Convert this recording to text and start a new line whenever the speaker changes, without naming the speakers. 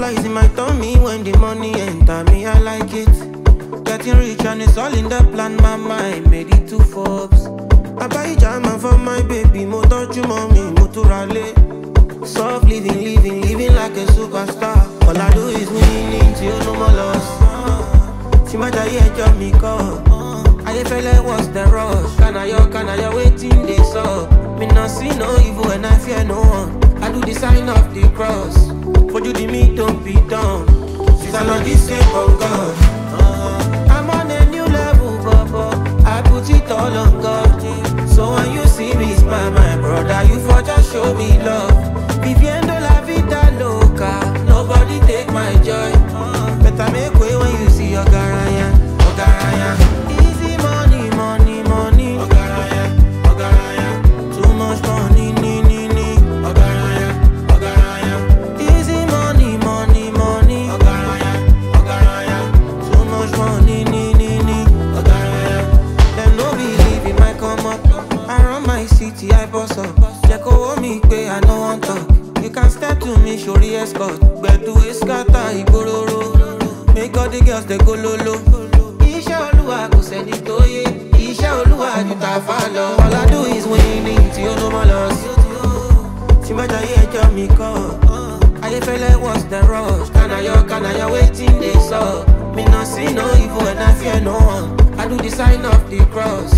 Butterflies in my tummy when the money enter me, I like it. Getting rich and it's all in the plan, my mind made it to Forbes. I buy jama for my baby, mo touch you mommy, mo turale. Soft living, living like a superstar. All I do is winning till no more loss. See my diet, job me call. I feel like what's the rush? Can I waiting this up? Me not see no evil and I fear no one. I do the sign of the cross. For you the me don't be done. Since I'm not the same of God. I'm on a new level, Baba. I put it all on God. So when you see me smile, my brother, you for just show me love. Viviendo la vida loca. Nobody take my joy. Better make way when you see your garaya, Ogaraya. Easy money, money, money. Ogaraya, Ogaraya. Too much money, Ogaraya, Ogaraya. Easy money, money, money. Ogaraya, Ogaraya. Too much money, Ogaraya. Them no believe in my come up. I run my city, I boss up. Jeko me pay, I no want talk. You can step to me, show the escort. But to escata, Ibororo. Make all the girls they go lolo. Isha Oluwa go send it to ye. Isha Oluwa you ta follow. All I do is winning till no more loss. See my diet job me call. I feel like what's the rush? Can I waiting this up? Me not see no evil and I fear no one. I do the sign of the cross.